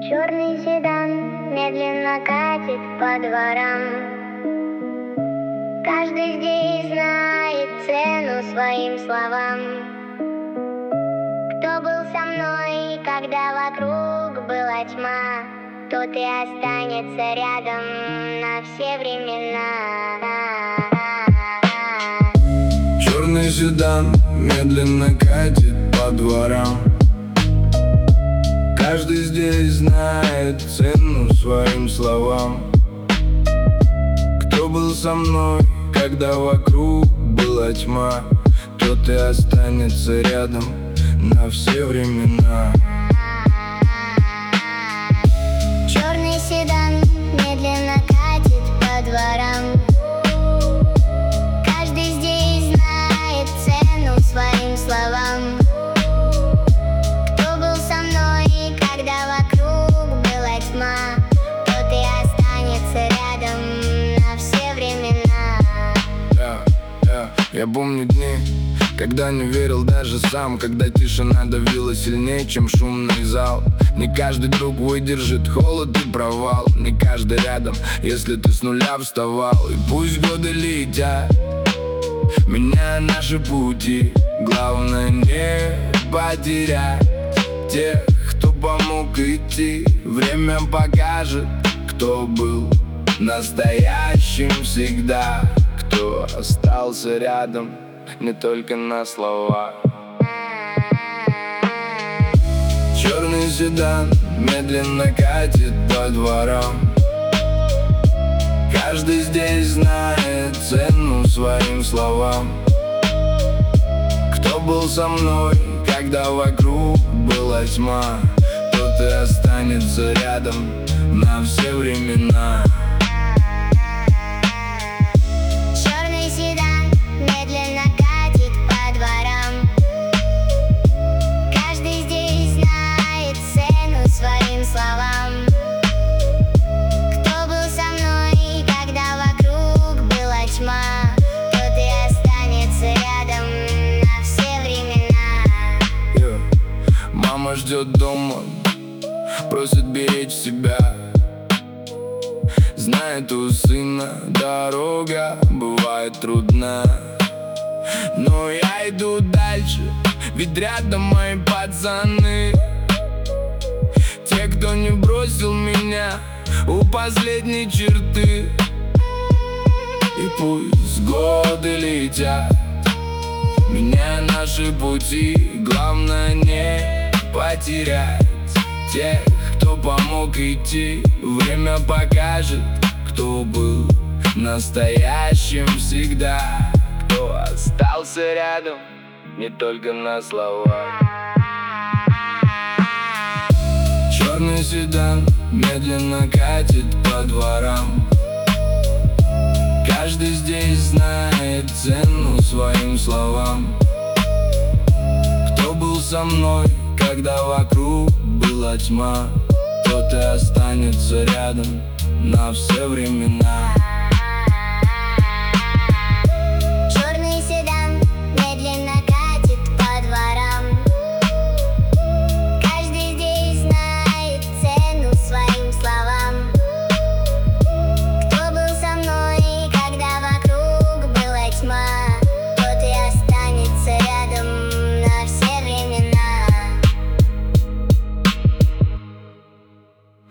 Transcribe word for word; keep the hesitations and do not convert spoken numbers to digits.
Черный седан медленно катит по дворам. Каждый здесь знает цену своим словам. Кто был со мной, когда вокруг была тьма, тот и останется рядом на все времена. Черный седан медленно катит по дворам. Каждый здесь знает цену своим словам. Кто был со мной, когда вокруг была тьма, тот и останется рядом на все времена. Черный седан медленно катит по дворам. Каждый здесь знает цену своим словам. Кто был со мной, когда вокруг была тьма, тот и останется рядом на все времена. yeah, yeah. Я помню дни, когда не верил даже сам, когда тишина давила сильнее, чем шумный зал. Не каждый друг выдержит холод и провал, не каждый рядом, если ты с нуля вставал. И пусть годы летят, меняя наши пути, главное не потерять тех, кто помог идти. Время покажет, кто был настоящим всегда, кто остался рядом не только на словах. Черный седан медленно катит по дворам. Каждый здесь знает цену своим словам. Кто был со мной, когда вокруг была тьма, тот и останется рядом на все времена. Черный седан медленно катит по дворам. Каждый здесь знает цену своим словам. Кто был со мной, когда вокруг была тьма, тот и останется рядом на все времена. yeah. Мама ждет дома, просит беречь себя. Знает, у сына дорога бывает трудна, но я иду дальше, ведь рядом мои пацаны. Те, кто не бросил меня у последней черты. И пусть годы летят, меняя наши пути, главное не потерять тех, кто помог идти. Время покажет, кто был настоящим всегда, кто остался рядом не только на словах. Черный седан медленно катит по дворам. Каждый здесь знает цену своим словам. Кто был со мной, когда вокруг была тьма, тот и останется рядом на все времена.